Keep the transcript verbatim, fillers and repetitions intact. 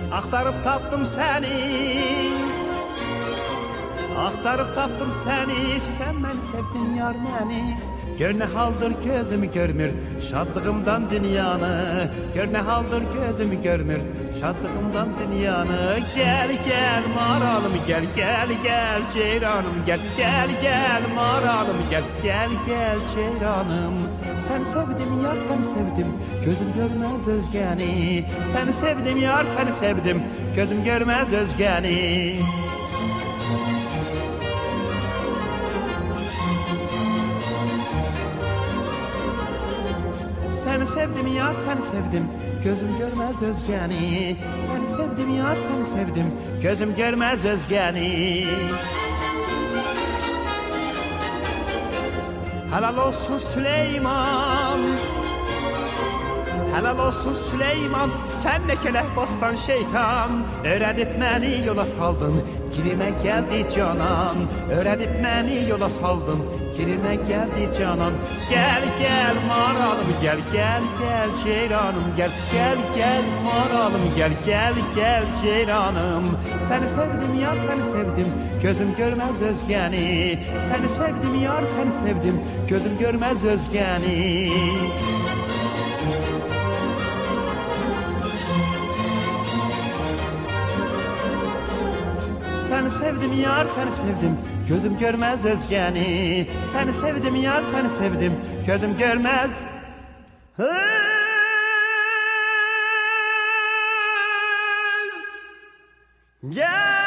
Axtarıb tapdım səni, axtarıb tapdım səni, sən məni sevdin yar məni. Gör nə haldır gözüm görmür şadlığımdan dünyanı, gör nə haldır gözüm görmür şadlığımdan dünyanı. Gel gel maralım gel, gel gel ceyranım gel, gel gel maralım gel, gel gel ceyranım. Səni sevdim yar, səni sevdim, gözüm görməz özgəni. Səni sevdim yar, səni sevdim, gözüm görməz özgəni. Səni sevdim yar, səni sevdim, gözüm görməz özgəni. Səni sevdim yar, səni sevdim, gözüm görməz özgəni. Helal olsun Süleyman, helal olsun Süleyman, sen ne keleh bassan şeytan. Öğrenip məni yola saldın, girime geldi canan. Öğrenip məni yola saldın, girime geldi canan. Gel gel maralım gel, gel gel ceyranım gel, gel gel maralım gel, gel gel ceyranım. Seni sevdim yar, seni sevdim, gözüm görmez özgəni. Seni sevdim yar, seni sevdim, gözüm görmez özgəni. Seni sevdim yar, seni sevdim, gözüm görmez özgəni. Seni sevdim yar, seni sevdim, gözüm görmez özgəni.